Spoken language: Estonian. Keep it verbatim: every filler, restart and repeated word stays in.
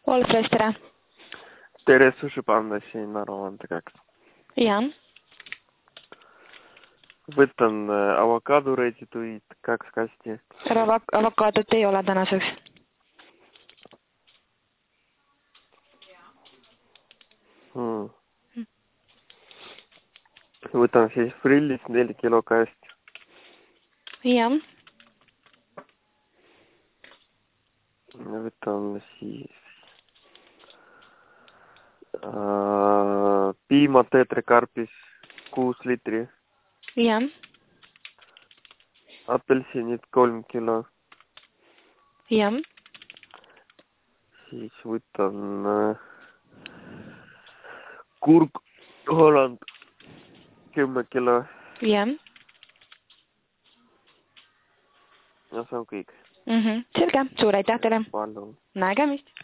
Wolfres, tere. Tere, sushipanda siin aruande kaks. Ja. Võtan avokadoreedituid kaks kasti. Avokaadot ei ole tänaseks. Hmm. Võtan siis frillist neli kilo kasti. Ja. Võtan siis äh, piima teetrikarpis kuus liitri. Ja. Apelsinid kolm kilo. Ja. Siis võtan äh, kurk Holland kümme kilo. Ja. Ja see on kõik. Mm-hmm. Selge, suur aitäh teile. Palun. Nägemist.